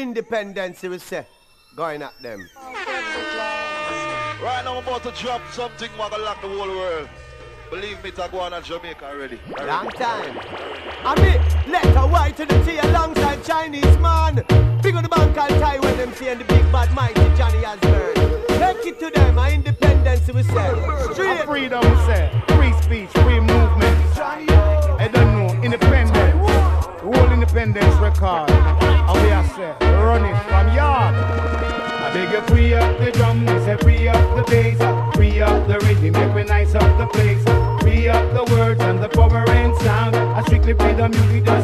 independence, we say. Going at them. Right now I'm about to drop something what gonna lock the whole world. Believe me, Taguan and Jamaica already. Long time. I mean, let a white to the tea alongside Chinese man. Big on the bank and tie when them saying the big bad mighty Johnny Osborne. Take it to them, our independence we say. Straight. Freedom we say. Free speech, free movement. I don't know, independence. The whole independence record. And we are say, run it from yard. I beg you free up the drum, we say free up the bass. Free up the rhythm, make me nice up the place. Free up the words and the power and sound. I strictly play the music.